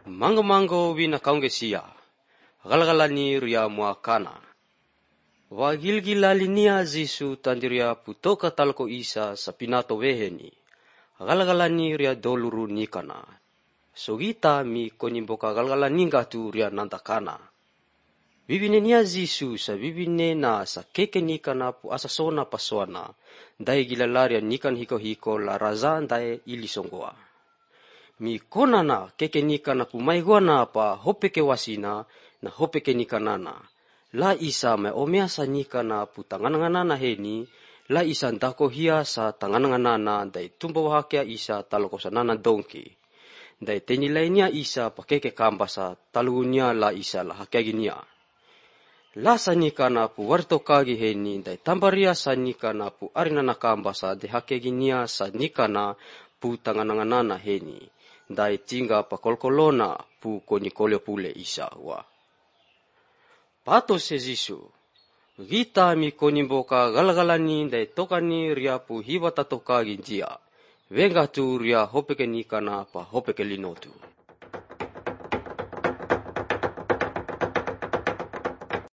Mango wina kaungesia, galgalani ria muakana. Wagilgilalinia Zisu tandiria putoka talko isa sa pinato weheni, galgalani ria doluru nikana. Sogita mi konimboka galgalaninga tu ria nantakana. Bibine nia Zisu sa bibine na sa keke nikana pu asasona paswana, dai gilalaria nikan hiko la razan dai ilisonggoa. Mi konana keke nikana pu maiguana pa hopeke wasina na hopeke nikanana. La isa me omeasa nikana pu tangananganana heni, la isa ndako hia sa tangananganana dai tumba wahakia isa talokosanana donki. Dai tenilainia isa pa keke kambasa talugunia la isa la hakiaginia. La sanikana pu wartokagi heni dai tambaria sanikana pu arinana kambasa de hakiaginia sanikana pu tangananganana heni. Dai tingga pa kolkolona pu konikolio pule isa wa. Pato se Zisu, gita mi konimboka galgalani dai tokani ria pu hiwa tatokagi jia, venga tu ria hopeke nikana pa hopeke linotu.